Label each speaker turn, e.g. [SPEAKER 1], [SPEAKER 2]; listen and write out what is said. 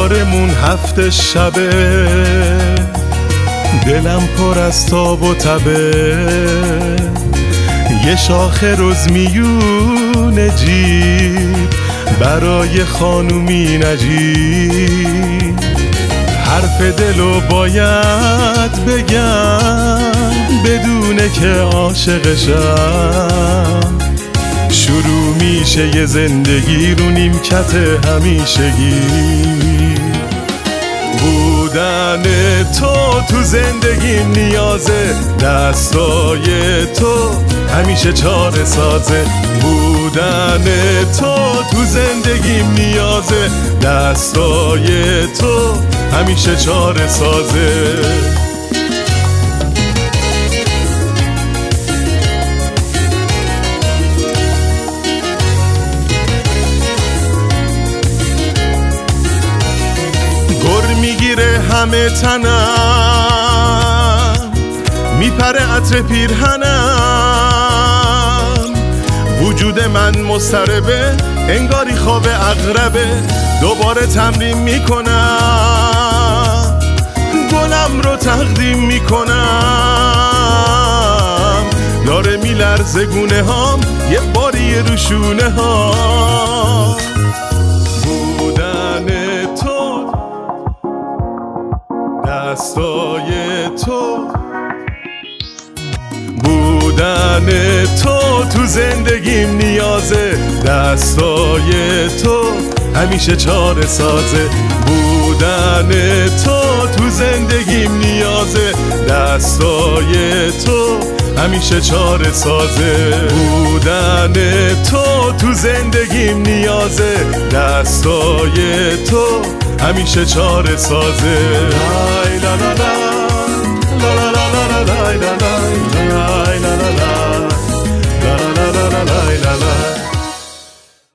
[SPEAKER 1] کارمون هفت شبه، دلم پر از تاب و تبه، یه شاخه رزمیون جیب برای خانومی نجیب. حرف دلو باید بگم بدونه که عاشقشم. شروع میشه یه زندگی رو نیمکت همیشگی. بودن تو زندگیم نیازه، دستای تو همیشه چاره سازه. بودن تو زندگیم نیازه، دستای تو همیشه چاره سازه. میگیره همه تنم، میپره عطر پیرهنم. وجود من مضطربه، انگاری خواب عقربه. دوباره تمرین میکنم، گلم رو تقدیم میکنم. داره میلرزه گونه هام، یه باری رو شونه هام. دستای تو، بودن تو زندگیم نیازه، دستای تو همیشه چاره سازه. بودن تو زندگیم نیازه، دستای تو همیشه چاره سازه. بودن تو زندگیم نیازه، دستای تو همیشه چاره سازه. لای لا لا لا لا لا لا لا لا لا لا.